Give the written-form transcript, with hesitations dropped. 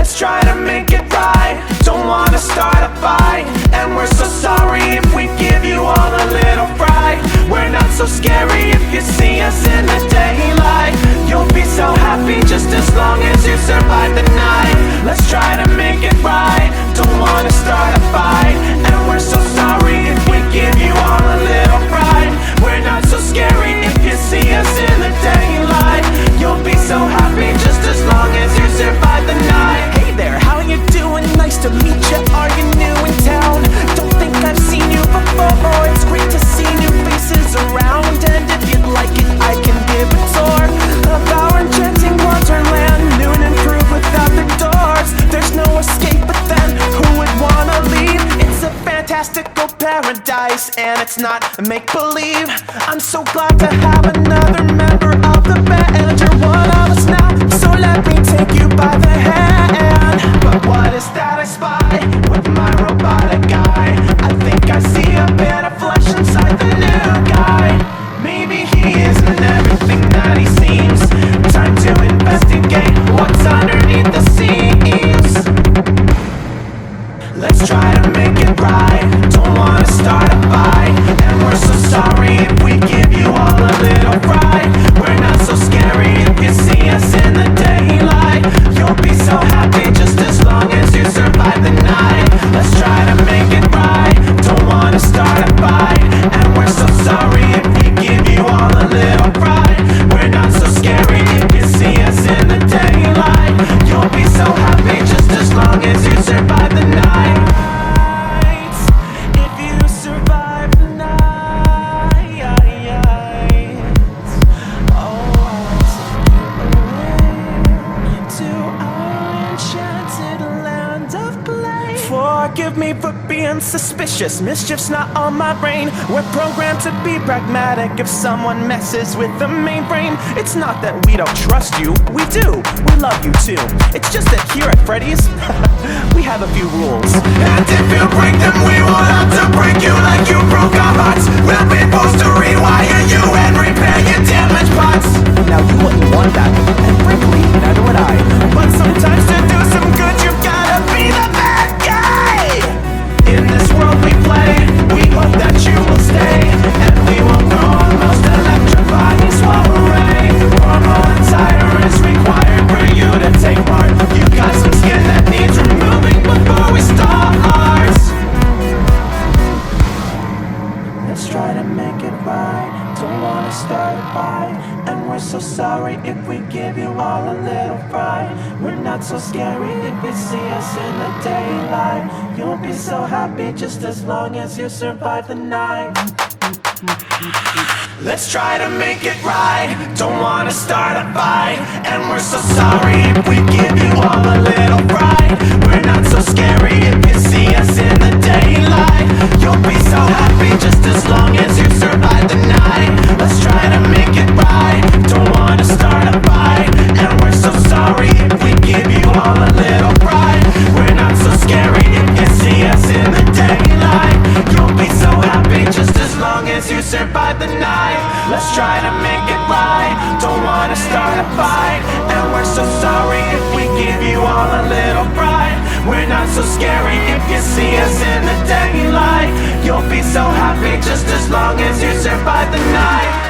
Let's try to make it right. Don't wanna start a fight, and we're so sorry if we give you all a little fright. We're not so scary if you see us in the daylight. You'll be so happy just as long as you survive the night. Let's try to make it right. Don't wanna start a fight, and we're so sorry if we give you all a little fright. We're not so scary if you see us in the daylight. You'll be so happy just as long as you survive the night. Hey there, how you doing? Nice to meet you. Are you new in town? Don't think I've seen you before. It's great to see new faces around, and if you'd like it, I can give a tour of our enchanting Wonderland. New and improved without the doors. There's no escape, but then who would wanna leave? It's a fantastical paradise, and it's not make-believe. I'm so glad to have another member of the band. You're one of us now, so let me take you by the hand. But what is that I spy with my robotic eye? I think I see a bit of flesh inside the new guy. Maybe he isn't everything that he seems. Time to investigate what's underneath the seams. Let's try to make it right. Don't wanna start a fight, and we're so sorry if we give you all a little fright. We're not so scary if you see us in the daylight. You'll be so happy just as long as you survive the night. Let's try to make it right. Don't wanna start a fight, and we're so sorry if we give you all a little fright. We're not so scary if you see us in the daylight. You'll be so happy just as long as you survive the night. If you survive the night, to our enchanted land of play. Forgive me for being suspicious. Mischief's not on my brain. We're programmed to be pragmatic. If someone messes with the mainframe, it's not that we don't trust you. We do. We love you too. It's just that here at Freddy's, we have a few rules. And if you break them, we will have to break you like you broke our hearts. We'll be forced to rewire you and repair your damaged parts. Now you wouldn't want that, and frankly, neither would I. But sometimes to do some good, you've gotta be the bad guy. In this world we play, we hope that you will stay, and we will throw our most electrifying soiree. Hormone and cider is required for you to take part. You got some skin that needs removing before we start. Let's try to make it right. Don't wanna start a fight, and we're so sorry if we give you all a little fright. We're not so scary if you see us in the daylight. You'll be so happy just as long as you survive the night. Let's try to make it right. Don't wanna start a fight, and we're so sorry if we give you all a little fright. We're not so scary if you see us in the daylight. You'll be so happy just as long as you survive the night. Let's try to make it right. Don't wanna start a fight, and we're so sorry if we give you all a little fright. We're not so scary if you see us in the daylight. You'll be so happy just as long as you survive the night. Let's try to make it right. Don't wanna start a fight, and we're so sorry if we give you all a little fright. We're not so scary if you see us in the daylight. You'll be so happy just as long as you survive the night.